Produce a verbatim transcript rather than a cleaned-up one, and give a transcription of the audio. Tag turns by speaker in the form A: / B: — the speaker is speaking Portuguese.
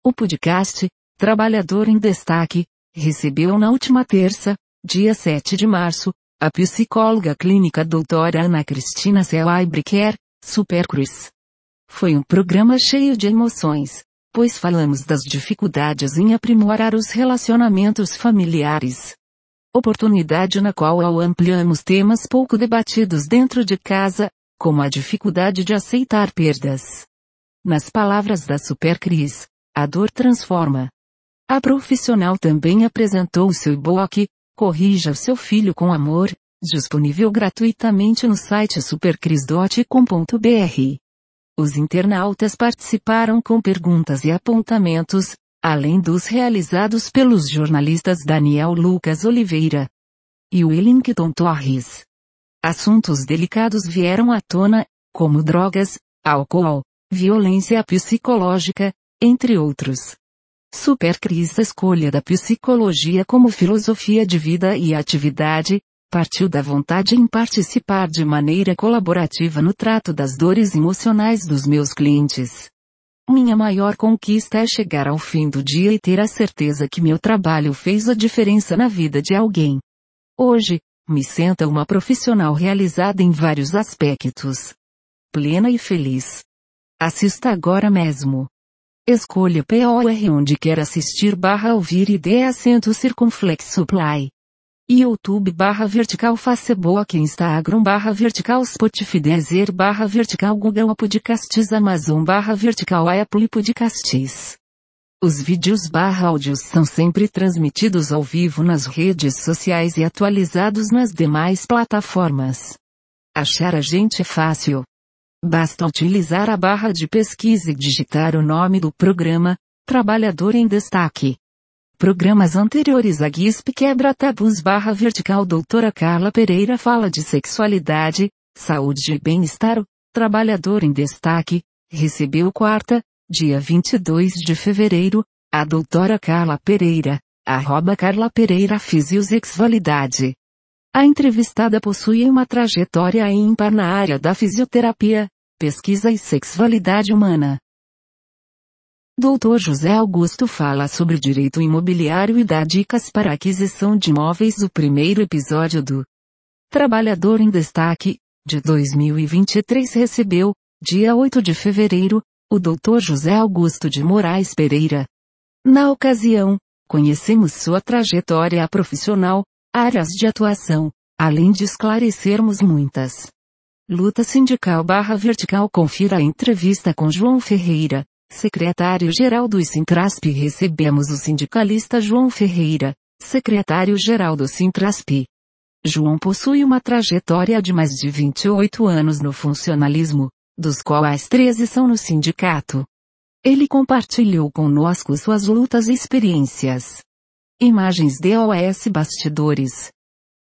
A: O podcast, Trabalhador em Destaque, recebeu na última terça, dia sete de março, a psicóloga clínica doutora Ana Cristina Selaibriquer, Supercruz. Foi um programa cheio de emoções, pois falamos das dificuldades em aprimorar os relacionamentos familiares. Oportunidade na qual ampliamos temas pouco debatidos dentro de casa, como a dificuldade de aceitar perdas. Nas palavras da Supercris, a dor transforma. A profissional também apresentou o seu e-book, Corrija o seu filho com amor, disponível gratuitamente no site supercris ponto com ponto br. Os internautas participaram com perguntas e apontamentos, além dos realizados pelos jornalistas Daniel Lucas Oliveira e Wellington Torres. Assuntos delicados vieram à tona, como drogas, álcool, violência psicológica, entre outros. Supercris, a escolha da psicologia como filosofia de vida e atividade, partiu da vontade em participar de maneira colaborativa no trato das dores emocionais dos meus clientes. Minha maior conquista é chegar ao fim do dia e ter a certeza que meu trabalho fez a diferença na vida de alguém. Hoje, me sinto uma profissional realizada em vários aspectos. Plena e feliz. Assista agora mesmo. Escolha P O R onde quer assistir barra ouvir e dê acento circunflexo play. YouTube barra vertical Facebook Instagram barra vertical Spotify Deezer barra vertical Google Podcasts Amazon barra vertical Apple Podcasts. Os vídeos barra áudios são sempre transmitidos ao vivo nas redes sociais e atualizados nas demais plataformas. Achar a gente é fácil. Basta utilizar a barra de pesquisa e digitar o nome do programa, Trabalhador em Destaque. Programas anteriores a G I S P Quebra Tabus barra vertical Doutora Carla Pereira fala de sexualidade, saúde e bem-estar. O Trabalhador em Destaque recebeu quarta, dia vinte e dois de fevereiro, a doutora Carla Pereira, arroba Carla Pereira Fisiosexualidade. A entrevistada possui uma trajetória ímpar na área da fisioterapia, pesquisa e sexualidade humana. doutor José Augusto fala sobre direito imobiliário e dá dicas para aquisição de imóveis. O primeiro episódio do Trabalhador em Destaque, de dois mil e vinte e três recebeu, dia oito de fevereiro, o doutor José Augusto de Moraes Pereira. Na ocasião, conhecemos sua trajetória profissional, áreas de atuação, além de esclarecermos muitas. Luta sindical barra vertical. Confira a entrevista com João Ferreira, secretário-geral do Sintrasp. Recebemos o sindicalista João Ferreira, secretário-geral do Sintrasp. João possui uma trajetória de mais de vinte e oito anos no funcionalismo, dos quais treze são no sindicato. Ele compartilhou conosco suas lutas e experiências. Imagens D O S Bastidores.